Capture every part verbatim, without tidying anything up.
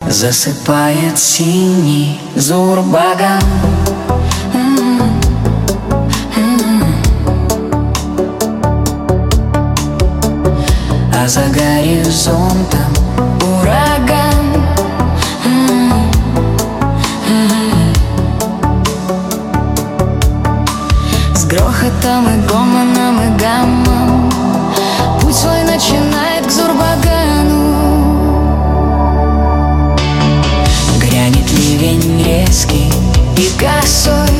Засыпает синий Зурбаган. А за горизонтом ураган. С грохотом и гомоном и гаммом путь свой начинает к Зурбагану. Грянет ливень резкий и косой.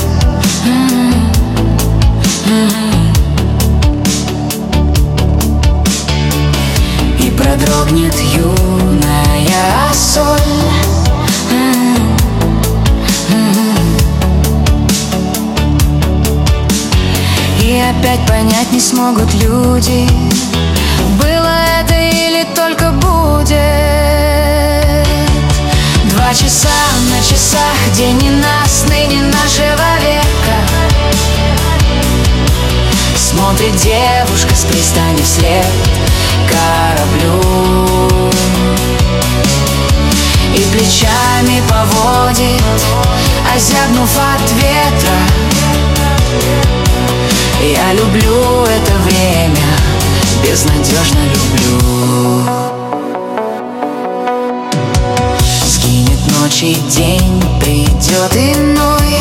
И продрогнет юная соль. И опять понять не смогут люди, было это или только будет. Два часа на часах, день ненастный, не нашего века. Смотрит девушка с пристани вслед кораблю и плечами поводит, озябнув от ветра. Я люблю это время, безнадежно люблю. Сгинет ночь и день, придет иной.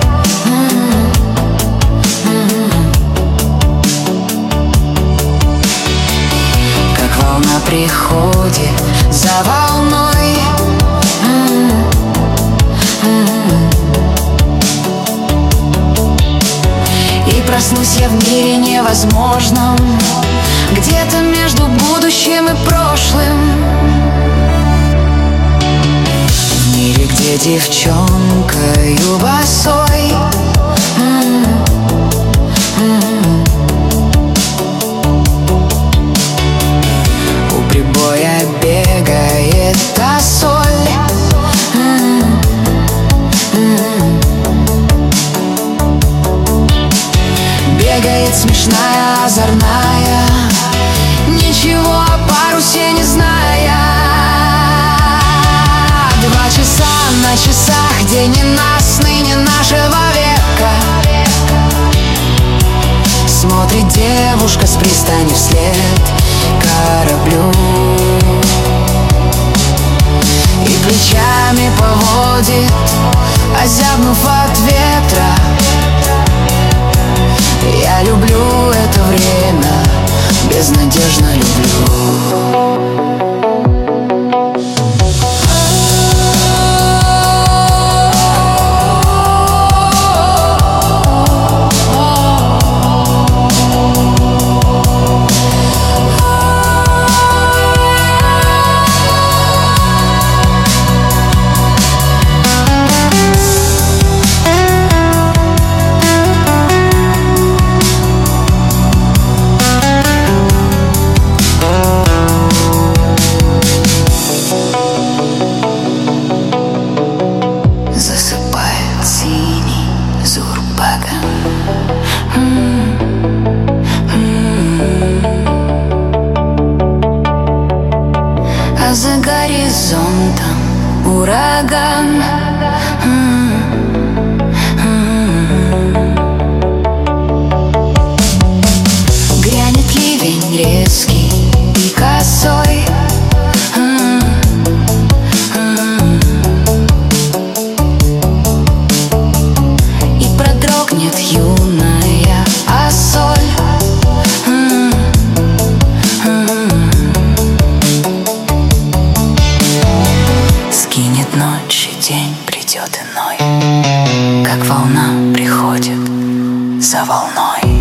Как волна приходит за волной. И проснусь я в мире невозможном, где-то между будущим и прошлым. В мире, где девчонкою босой у прибоя бегает та соль. Бегает смешная, озорная, ничего о парусе не зная. Два часа на часах, день ненастный, не нашего века. Смотрит девушка с пристани вслед кораблю и плечами поводит, озябнув от ветра. Я люблю это время, безнадежно люблю. А за горизонтом ураган. Грянет ливень резкий и косой. И продрогнет юная соль. Скинет ночь и день, придет иной, как волна приходит за волной.